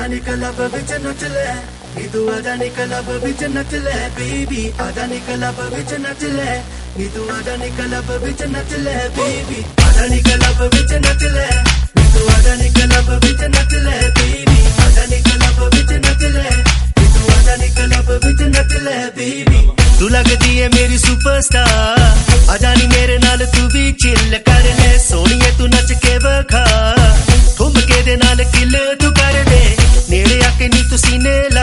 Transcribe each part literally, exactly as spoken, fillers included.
नी club विच नच ले नी तू आजा नी क्लब विच नच ले बेबी आजा नी क्लब विच नच ले नी तू आजा नी क्लब विच नच ले बेबी आजा नी क्लब विच नच ले नी तू आजा नी क्लब विच नच ले बेबी आजा नी क्लब विच नच ले नी तू आजा नी क्लब विच नच ले बेबी तू लगदी है मेरी सुपरस्टार आजा नी मेरे नाल तू भी चिल कर ले सोनिए तू नच के वखा ठुमके दे नाल किल तू कर दे नेड़े आके नी तू सीने ला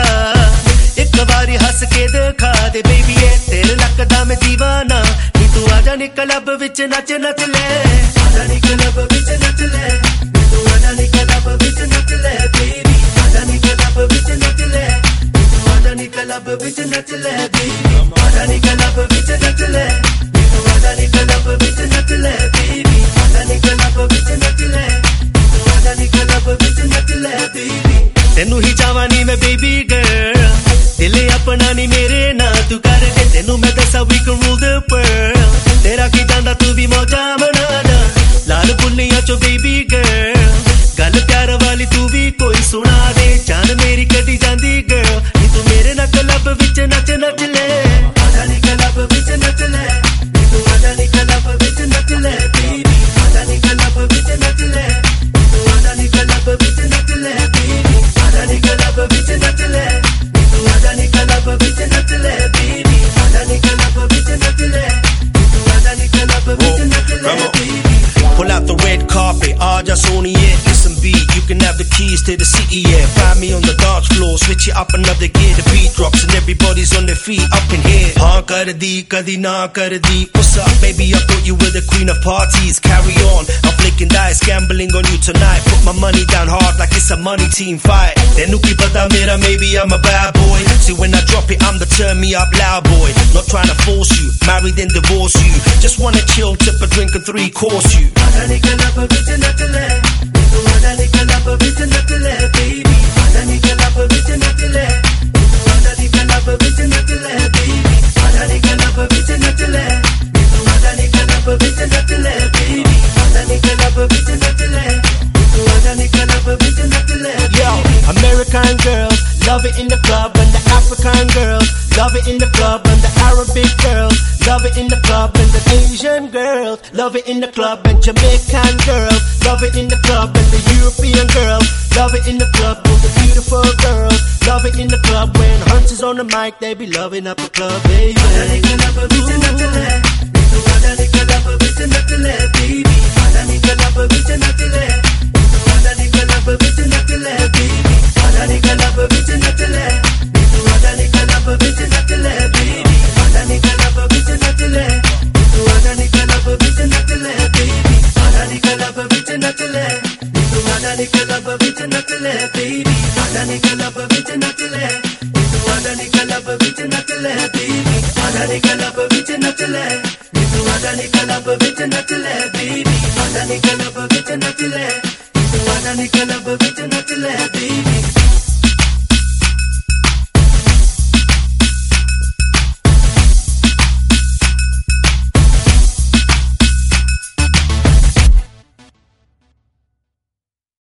एक बारी हंस के दिखा दे बेबी ए तेरे लगदा मैं दीवाना नी तू आजा नी क्लब विच नच नच ले आजा नी क्लब विच नच ले नी तू आजा नी क्लब विच नच ले बेबी आजा नी क्लब विच नच ले नी तू आजा नी क्लब विच नच ले बेबी आजा नी क्लब विच नच ले नी तू आजा नी क्लब विच नच ले बेबी आजा नी क्लब विच नच ले नी तू आजा नी क्लब विच नच ले बेबी तेनू ही चाहवां नी मैं बेबी गर्ल दिल अपना नी मेरे ना तू कर दे तेनू मैं दसा we can rule the world तेरा की जांदा तू भी मौजा मनाना लाल बुनिया चो बेबी गर्ल गल प्यार वाली तू भी कोई सुना दे जान मेरी कटी जांदी गर्ल नी तू मेरे ना क्लब विच नच नच ले आजा नी क्लब विच नच ले नी तू आजा नी क्लब विच नच ले बेबी आजा नी क्लब विच नच ले नी तू आजा नी क्लब विच नच ले बेबी आजा नी क्लब विच नच ले नी तू आजा नी क्लब विच नच ले बेबी आजा नी क्लब विच नच ले नी तू आजा नी क्लब विच नच ले baby Pull out the red carpet, Aja Sony, yeah. Listen B, you can have the keys to the city, yeah. Find me on the dance floor, switch it up another gear. The beat drops and everybody's on their feet up in here. Haan kar di, kadi na kar di. What's up, baby? I thought you were the queen of parties. Carry on, I'm flicking dice, gambling on you tonight. Put my money down hard like it's a money team fight. Tenu ki pata mera, maybe I'm a bad boy. See when I drop it, I'm the turn me up loud boy. Not trying to force you, marry then divorce you. Just wanna chill, tip a drink and three course you. आजा नी club विच नच ले नी तू आजा नी club विच नच ले baby आजा नी क्लब विच नच ले नी तू आजा नी क्लब विच नच ले बेबी आजा नी क्लब विच नच ले नी तू आजा नी क्लब विच नच ले बेबी आजा नी क्लब विच नच ले नी तू आजा नी क्लब विच नच ले Yo, American girls love it in the club and the African girls love it in the club and the Arabic girls love it in the club and the Asian girls love it in the club and Jamaican girls love it in the club and the European girls love it in the club and the beautiful girls love it in the club when Hunts is on the mic they be loving up the club baby आजा नी club विच नच ले नी तू आजा नी club विच नच ले baby आजा नी क्लब विच नच ले नी तू आजा नी क्लब विच नच ले बेबी आजा नी क्लब विच नच ले नी तू आजा नी क्लब विच नच ले बेबी आजा नी क्लब विच नच ले नी तू आजा नी क्लब विच नच ले बेबी आजा नी क्लब विच नच ले नी तू आजा नी क्लब विच नच ले बेबी आजा नी क्लब विच नच ले नी तू आजा नी क्लब विच नच ले बेबी आजा नी क्लब विच नच ले नी तू आजा नी क्लब विच नच ले बेबी आजा नी क्लब विच नच ले नी तू आजा नी क्लब विच नच ले बेबी